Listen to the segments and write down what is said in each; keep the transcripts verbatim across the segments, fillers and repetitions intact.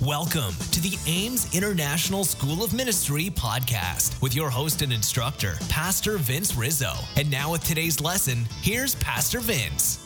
Welcome to the Ames International School of Ministry podcast with your host and instructor, Pastor Vince Rizzo. And now with today's lesson, here's Pastor Vince.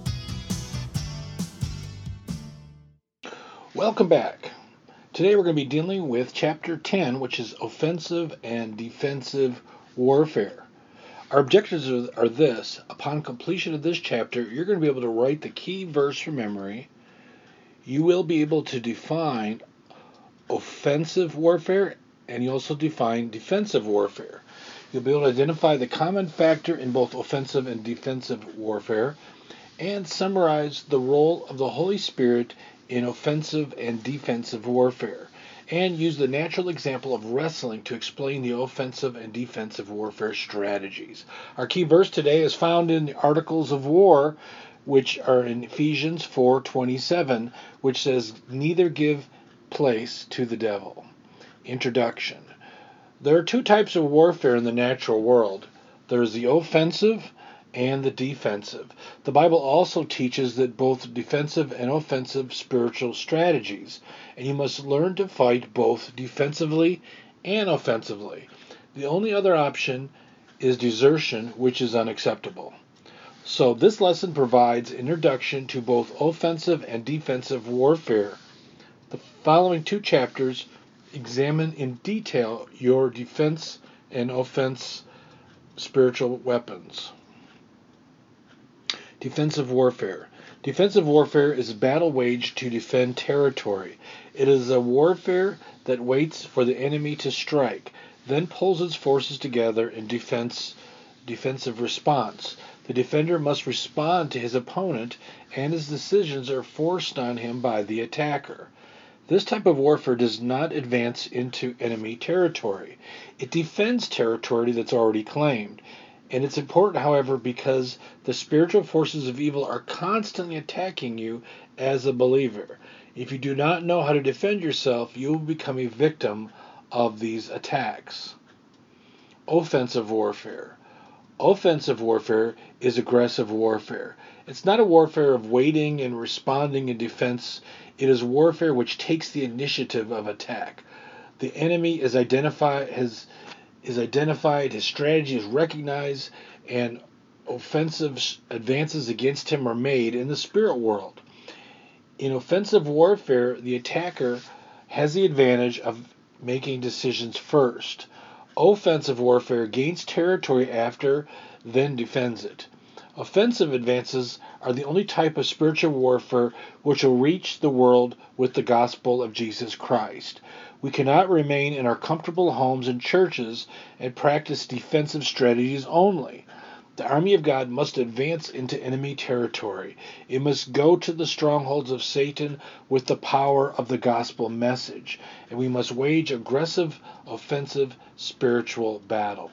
Welcome back. Today we're going to be dealing with chapter ten, which is offensive and defensive warfare. Our objectives are, are this. Upon completion of this chapter, you're going to be able to write the key verse from memory. You will be able to define offensive warfare, and you also define defensive warfare. You'll be able to identify the common factor in both offensive and defensive warfare, and summarize the role of the Holy Spirit in offensive and defensive warfare, and use the natural example of wrestling to explain the offensive and defensive warfare strategies. Our key verse today is found in the Articles of War, which are in Ephesians four twenty-seven, which says, "Neither give place to the devil." Introduction. There are two types of warfare in the natural world. There is the offensive and the defensive. The Bible also teaches that both defensive and offensive spiritual strategies, and you must learn to fight both defensively and offensively. The only other option is desertion, which is unacceptable. So this lesson provides introduction to both offensive and defensive warfare. The following two chapters examine in detail your defense and offense spiritual weapons. Defensive warfare. Defensive warfare is a battle waged to defend territory. It is a warfare that waits for the enemy to strike, then pulls its forces together in defense, defensive response. The defender must respond to his opponent, and his decisions are forced on him by the attacker. This type of warfare does not advance into enemy territory. It defends territory that's already claimed. And it's important, however, because the spiritual forces of evil are constantly attacking you as a believer. If you do not know how to defend yourself, you will become a victim of these attacks. Offensive warfare. Offensive warfare is aggressive warfare. It's not a warfare of waiting and responding in defense. It is warfare which takes the initiative of attack. The enemy is identified, has, is identified, his strategy is recognized, and offensive advances against him are made in the spirit world. In offensive warfare, the attacker has the advantage of making decisions first. Offensive warfare gains territory after, then defends it. Offensive advances are the only type of spiritual warfare which will reach the world with the gospel of Jesus Christ. We cannot remain in our comfortable homes and churches and practice defensive strategies only. The army of God must advance into enemy territory. It must go to the strongholds of Satan with the power of the gospel message. And we must wage aggressive, offensive, spiritual battle.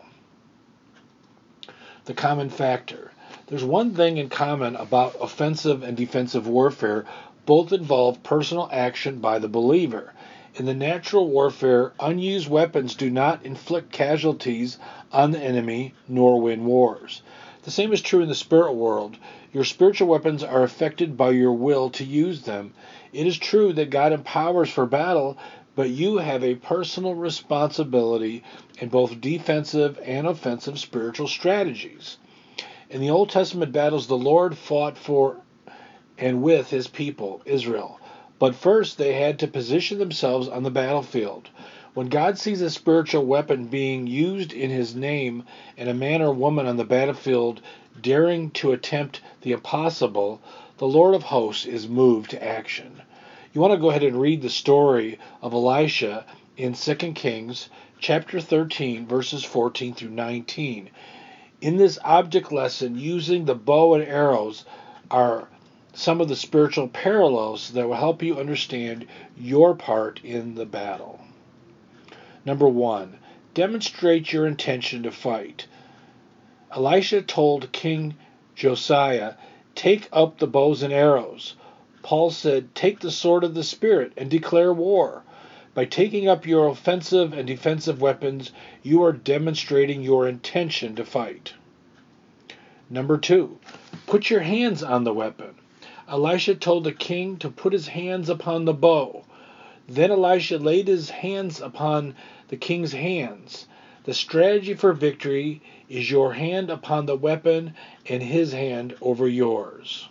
The common factor. There's one thing in common about offensive and defensive warfare. Both involve personal action by the believer. In the natural warfare, unused weapons do not inflict casualties on the enemy nor win wars. The same is true in the spirit world. Your spiritual weapons are affected by your will to use them. It is true that God empowers for battle, but you have a personal responsibility in both defensive and offensive spiritual strategies. In the Old Testament battles, the Lord fought for and with his people, Israel. But first, they had to position themselves on the battlefield. When God sees a spiritual weapon being used in his name and a man or woman on the battlefield daring to attempt the impossible, the Lord of hosts is moved to action. You want to go ahead and read the story of Elisha in Second Kings chapter thirteen, verses fourteen through nineteen. In this object lesson, using the bow and arrows are some of the spiritual parallels that will help you understand your part in the battle. Number one, demonstrate your intention to fight. Elisha told King Josiah, "Take up the bows and arrows." Paul said, "Take the sword of the Spirit and declare war." By taking up your offensive and defensive weapons, you are demonstrating your intention to fight. Number two, put your hands on the weapon. Elisha told the king to put his hands upon the bow. Then Elisha laid his hands upon the king's hands. The strategy for victory is your hand upon the weapon and his hand over yours.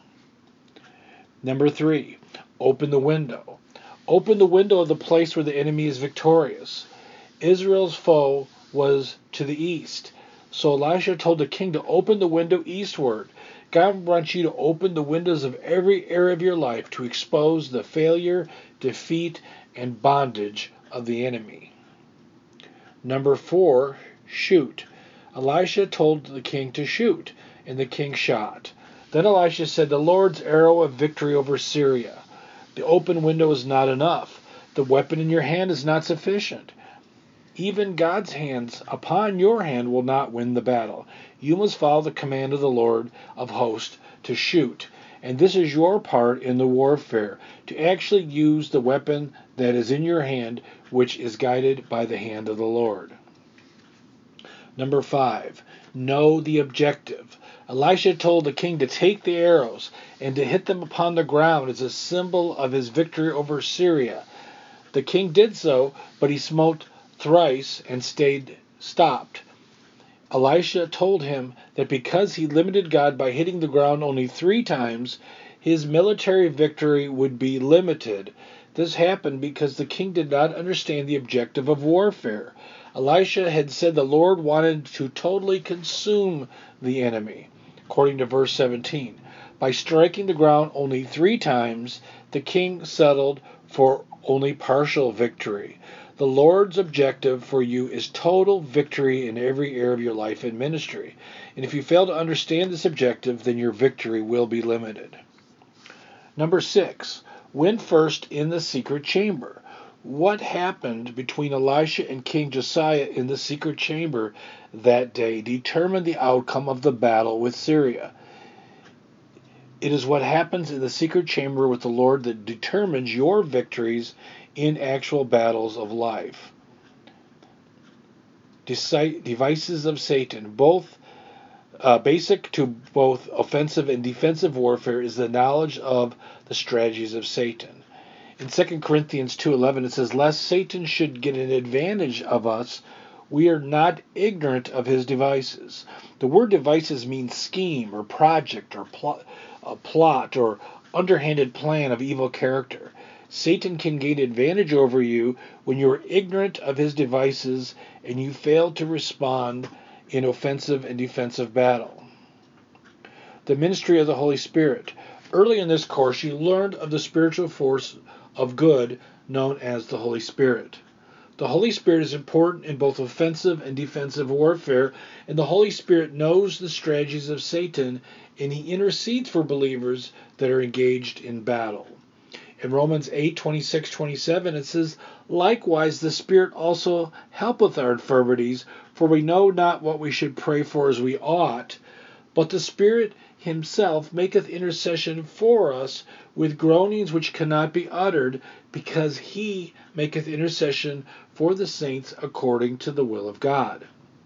Number three, open the window. Open the window of the place where the enemy is victorious. Israel's foe was to the east. So Elisha told the king to open the window eastward. God wants you to open the windows of every area of your life to expose the failure, defeat, and bondage of the enemy. Number four, shoot. Elisha told the king to shoot, and the king shot. Then Elisha said, the Lord's arrow of victory over Syria. The open window is not enough. The weapon in your hand is not sufficient. Even God's hands upon your hand will not win the battle. You must follow the command of the Lord of hosts to shoot. And this is your part in the warfare, to actually use the weapon that is in your hand, which is guided by the hand of the Lord. Number five, know the objective. Elisha told the king to take the arrows and to hit them upon the ground as a symbol of his victory over Syria. The king did so, but he smote thrice and stayed stopped. Elisha told him that because he limited God by hitting the ground only three times, his military victory would be limited. This happened because the king did not understand the objective of warfare. Elisha had said the Lord wanted to totally consume the enemy, according to verse seventeen. By striking the ground only three times, the king settled for only partial victory. The Lord's objective for you is total victory in every area of your life and ministry. And if you fail to understand this objective, then your victory will be limited. Number six, win first in the secret chamber. What happened between Elisha and King Josiah in the secret chamber that day determined the outcome of the battle with Syria. It is what happens in the secret chamber with the Lord that determines your victories in actual battles of life. Devices of Satan, both uh, basic to both offensive and defensive warfare, is the knowledge of the strategies of Satan. In Second Corinthians two eleven it says, lest Satan should get an advantage of us, we are not ignorant of his devices. The word devices means scheme or project or plot, a plot or underhanded plan of evil character. Satan can gain advantage over you when you are ignorant of his devices and you fail to respond in offensive and defensive battle. The ministry of the Holy Spirit. Early in this course, you learned of the spiritual force of good known as the Holy Spirit. The Holy Spirit is important in both offensive and defensive warfare, and the Holy Spirit knows the strategies of Satan, and he intercedes for believers that are engaged in battle. In Romans eight twenty-six to twenty-seven it says, likewise the Spirit also helpeth our infirmities, for we know not what we should pray for as we ought, but the Spirit himself maketh intercession for us with groanings which cannot be uttered, because he maketh intercession for the saints according to the will of God.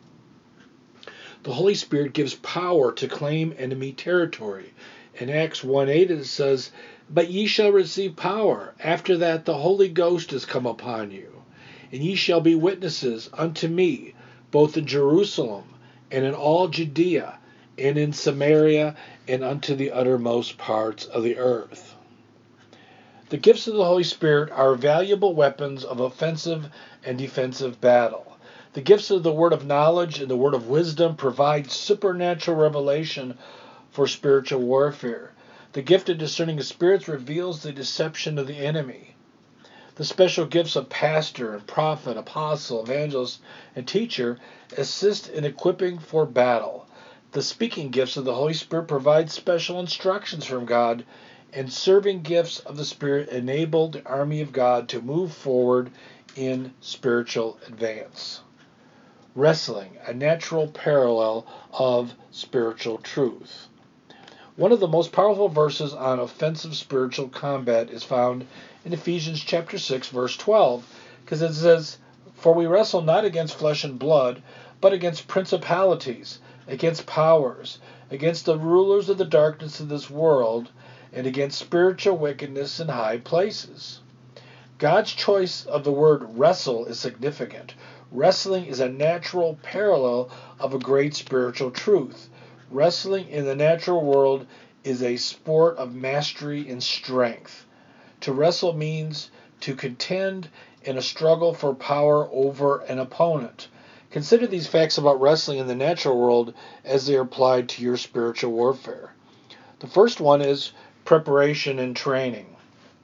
The Holy Spirit gives power to claim enemy territory. In Acts one eight it says, but ye shall receive power. After that the Holy Ghost is come upon you. And ye shall be witnesses unto me, both in Jerusalem, and in all Judea, and in Samaria, and unto the uttermost parts of the earth. The gifts of the Holy Spirit are valuable weapons of offensive and defensive battle. The gifts of the word of knowledge and the word of wisdom provide supernatural revelation for spiritual warfare. The gift of discerning of spirits reveals the deception of the enemy. The special gifts of pastor and prophet, apostle, evangelist, and teacher assist in equipping for battle. The speaking gifts of the Holy Spirit provide special instructions from God, and serving gifts of the Spirit enable the army of God to move forward in spiritual advance. Wrestling, a natural parallel of spiritual truth. One of the most powerful verses on offensive spiritual combat is found in Ephesians chapter six, verse twelve, because it says, for we wrestle not against flesh and blood, but against principalities, against powers, against the rulers of the darkness of this world, and against spiritual wickedness in high places. God's choice of the word wrestle is significant. Wrestling is a natural parallel of a great spiritual truth. Wrestling in the natural world is a sport of mastery and strength. To wrestle means to contend in a struggle for power over an opponent. Consider these facts about wrestling in the natural world as they are applied to your spiritual warfare. The first one is preparation and training.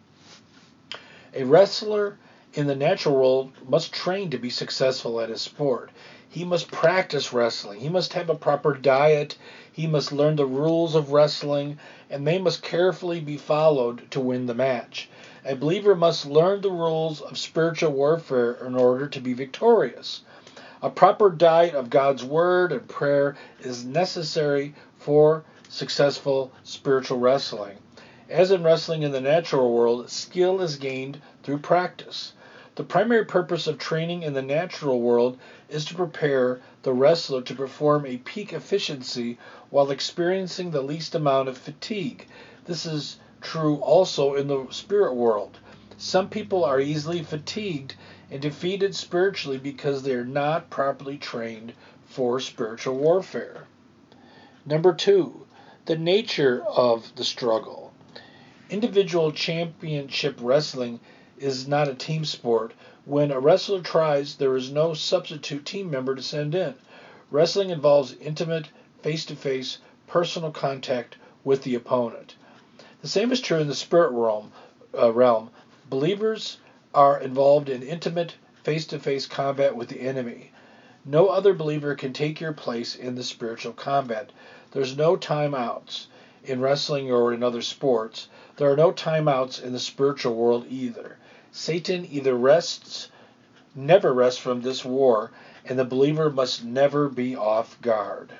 A wrestler in the natural world must train to be successful at his sport. He must practice wrestling. He must have a proper diet. He must learn the rules of wrestling, and they must carefully be followed to win the match. A believer must learn the rules of spiritual warfare in order to be victorious. A proper diet of God's Word and prayer is necessary for successful spiritual wrestling. As in wrestling in the natural world, skill is gained through practice. The primary purpose of training in the natural world is to prepare the wrestler to perform a peak efficiency while experiencing the least amount of fatigue. This is true also in the spirit world. Some people are easily fatigued and defeated spiritually because they are not properly trained for spiritual warfare. Number two, the nature of the struggle. Individual championship wrestling is not a team sport. When a wrestler tries, there is no substitute team member to send in. Wrestling involves intimate, face-to-face, personal contact with the opponent. The same is true in the spirit realm. Uh, realm. Believers are involved in intimate, face-to-face combat with the enemy. No other believer can take your place in the spiritual combat. There's no timeouts in wrestling or in other sports. There are no timeouts in the spiritual world either. Satan either rests, never rests from this war, and the believer must never be off guard.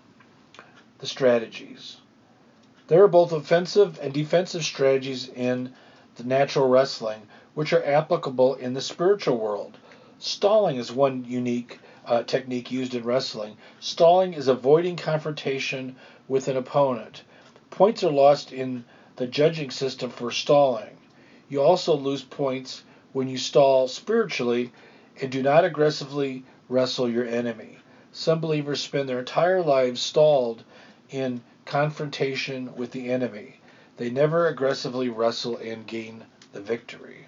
The strategies. There are both offensive and defensive strategies in the natural wrestling, which are applicable in the spiritual world. Stalling is one unique uh, technique used in wrestling. Stalling is avoiding confrontation with an opponent. Points are lost in the judging system for stalling. You also lose points when you stall spiritually and do not aggressively wrestle your enemy. Some believers spend their entire lives stalled in confrontation with the enemy. They never aggressively wrestle and gain the victory.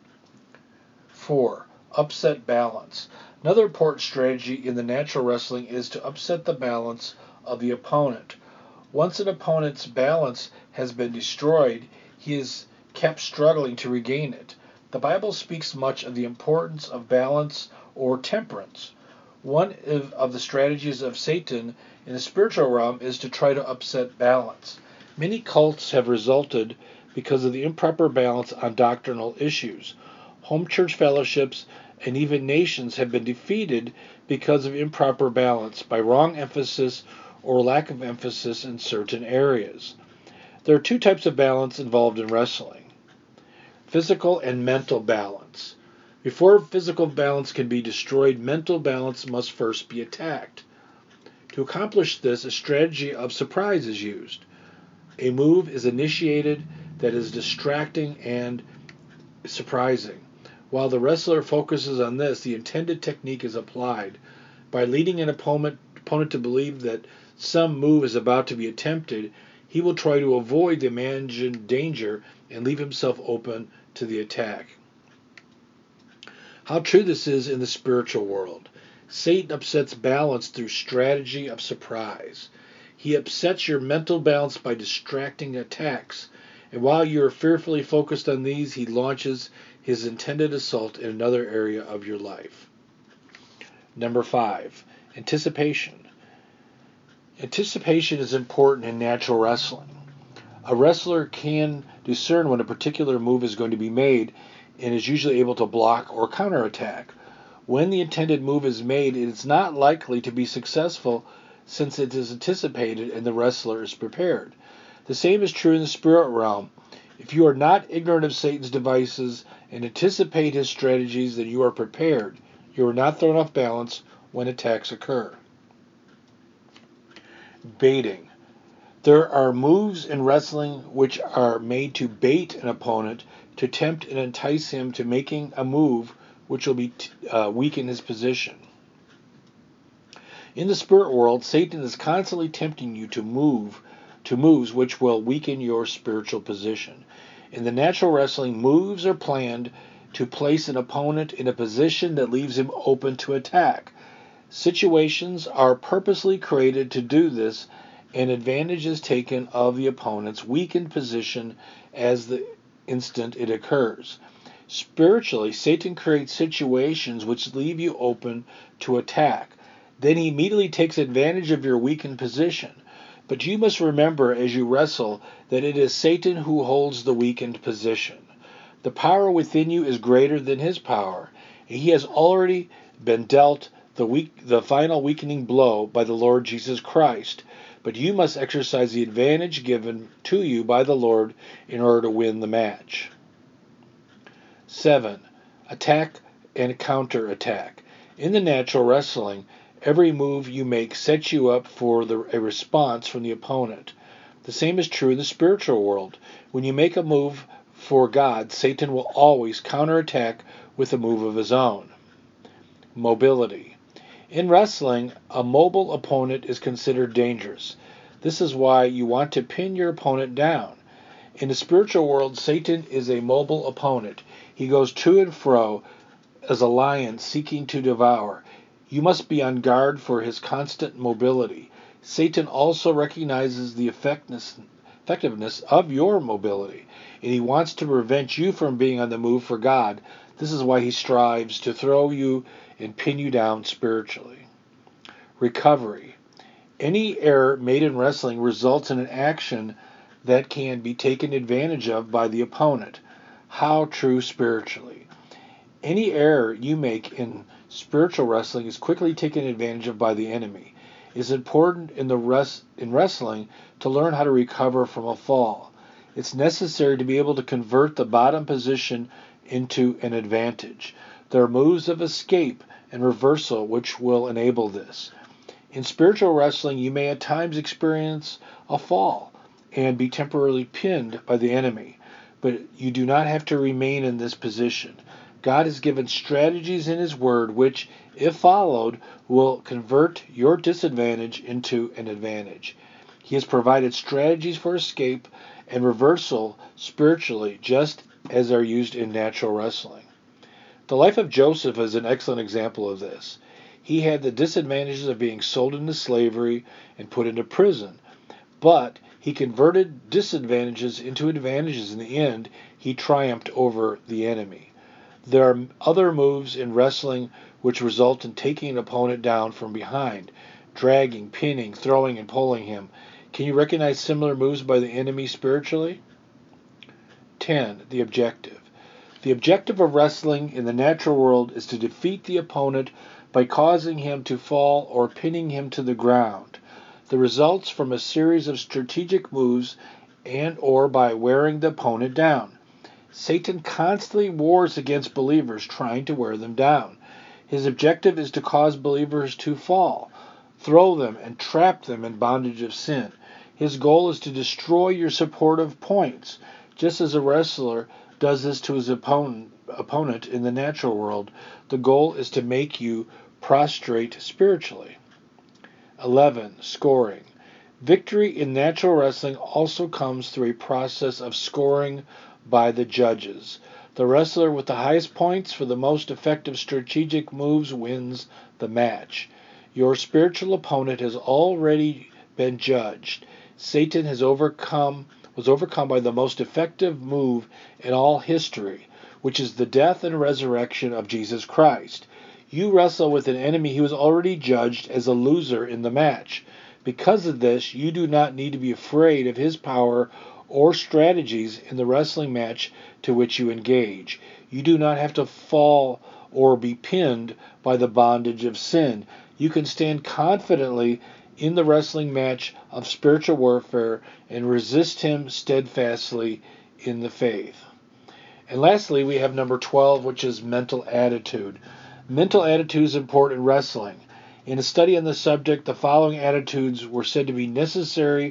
Four, upset balance. Another important strategy in the natural wrestling is to upset the balance of the opponent. Once an opponent's balance has been destroyed, he is kept struggling to regain it. The Bible speaks much of the importance of balance or temperance. One of the strategies of Satan in the spiritual realm is to try to upset balance. Many cults have resulted because of the improper balance on doctrinal issues. Home church fellowships and even nations have been defeated because of improper balance by wrong emphasis or lack of emphasis in certain areas. There are two types of balance involved in wrestling: physical and mental balance. Before physical balance can be destroyed, mental balance must first be attacked. To accomplish this, a strategy of surprise is used. A move is initiated that is distracting and surprising. While the wrestler focuses on this, the intended technique is applied. By leading an opponent, opponent to believe that some move is about to be attempted, he will try to avoid the imagined danger and leave himself open to the attack. How true this is in the spiritual world. Satan upsets balance through strategy of surprise. He upsets your mental balance by distracting attacks, and while you are fearfully focused on these, he launches his intended assault in another area of your life. Number five, anticipation. Anticipation is important in natural wrestling. A wrestler can discern when a particular move is going to be made and is usually able to block or counterattack. When the intended move is made, it is not likely to be successful since it is anticipated and the wrestler is prepared. The same is true in the spirit realm. If you are not ignorant of Satan's devices and anticipate his strategies, then you are prepared. You are not thrown off balance when attacks occur. Baiting. There are moves in wrestling which are made to bait an opponent, to tempt and entice him to making a move which will be uh, weaken his position. In the spirit world, Satan is constantly tempting you to move to moves which will weaken your spiritual position. In the natural wrestling, moves are planned to place an opponent in a position that leaves him open to attack. Situations are purposely created to do this, and advantage is taken of the opponent's weakened position as the instant it occurs. Spiritually, Satan creates situations which leave you open to attack. Then he immediately takes advantage of your weakened position. But you must remember as you wrestle that it is Satan who holds the weakened position. The power within you is greater than his power. He has already been dealt the weak, the final weakening blow by the Lord Jesus Christ. But you must exercise the advantage given to you by the Lord in order to win the match. seven. Attack and counterattack. In the natural wrestling, every move you make sets you up for the, a response from the opponent. The same is true in the spiritual world. When you make a move for God, Satan will always counterattack with a move of his own. Mobility. In wrestling, a mobile opponent is considered dangerous. This is why you want to pin your opponent down. In the spiritual world, Satan is a mobile opponent. He goes to and fro as a lion seeking to devour. You must be on guard for his constant mobility. Satan also recognizes the effectiveness of your mobility, and he wants to prevent you from being on the move for God. This is why he strives to throw you and pin you down spiritually. Recovery. Any error made in wrestling results in an action that can be taken advantage of by the opponent. How true spiritually. Any error you make in spiritual wrestling is quickly taken advantage of by the enemy. It is important in the res- in wrestling to learn how to recover from a fall. It's necessary to be able to convert the bottom position into an advantage. There are moves of escape and reversal which will enable this. In spiritual wrestling, you may at times experience a fall and be temporarily pinned by the enemy, but you do not have to remain in this position. God has given strategies in his word which, if followed, will convert your disadvantage into an advantage. He has provided strategies for escape and reversal spiritually, just as are used in natural wrestling. The life of Joseph is an excellent example of this. He had the disadvantages of being sold into slavery and put into prison, but he converted disadvantages into advantages. In the end, he triumphed over the enemy. There are other moves in wrestling which result in taking an opponent down from behind, dragging, pinning, throwing, and pulling him. Can you recognize similar moves by the enemy spiritually? ten. The objective. The objective of wrestling in the natural world is to defeat the opponent by causing him to fall or pinning him to the ground. The results from a series of strategic moves and or by wearing the opponent down. Satan constantly wars against believers, trying to wear them down. His objective is to cause believers to fall, throw them, and trap them in bondage of sin. His goal is to destroy your supportive points, just as a wrestler does this to his opponent, opponent in the natural world. The goal is to make you prostrate spiritually. eleven. Scoring. Victory in natural wrestling also comes through a process of scoring by the judges. The wrestler with the highest points for the most effective strategic moves wins the match. Your spiritual opponent has already been judged. Satan has overcome was overcome by the most effective move in all history, which is the death and resurrection of Jesus Christ. You wrestle with an enemy who is already judged as a loser in the match. Because of this, you do not need to be afraid of his power or strategies in the wrestling match to which you engage. You do not have to fall or be pinned by the bondage of sin. You can stand confidently in the wrestling match of spiritual warfare and resist him steadfastly in the faith. And lastly, we have number twelve, which is mental attitude. Mental attitude is important in wrestling. In a study on the subject, the following attitudes were said to be necessary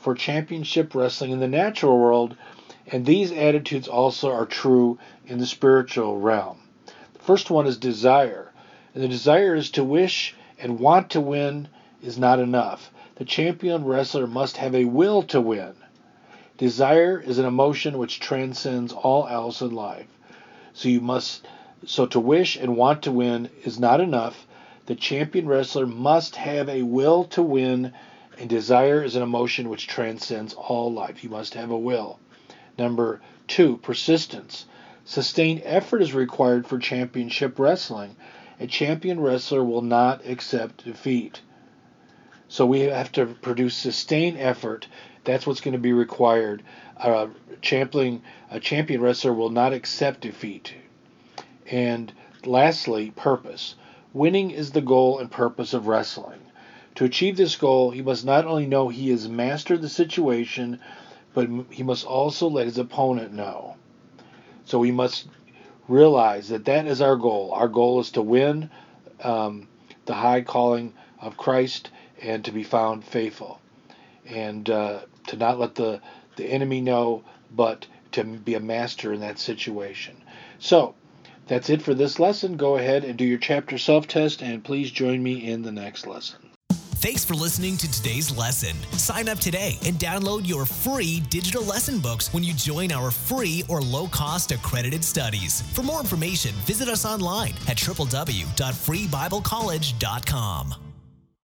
for championship wrestling in the natural world, and these attitudes also are true in the spiritual realm. The first one is desire. And the desire is to wish and want to win is not enough. The champion wrestler must have a will to win. Desire is an emotion which transcends all else in life. So you must so to wish and want to win is not enough. The champion wrestler must have a will to win, and desire is an emotion which transcends all life. You must have a will. Number two, persistence. Sustained effort is required for championship wrestling. A champion wrestler will not accept defeat. So we have to produce sustained effort. That's what's going to be required. A champion, a champion wrestler will not accept defeat. And lastly, purpose. Winning is the goal and purpose of wrestling. To achieve this goal, he must not only know he has mastered the situation, but he must also let his opponent know. So we must realize that that is our goal. Our goal is to win um, the high calling of Christ and to be found faithful. And uh, to not let the, the enemy know, but to be a master in that situation. So, that's it for this lesson. Go ahead and do your chapter self-test, and please join me in the next lesson. Thanks for listening to today's lesson. Sign up today and download your free digital lesson books when you join our free or low-cost accredited studies. For more information, visit us online at w w w dot free bible college dot com.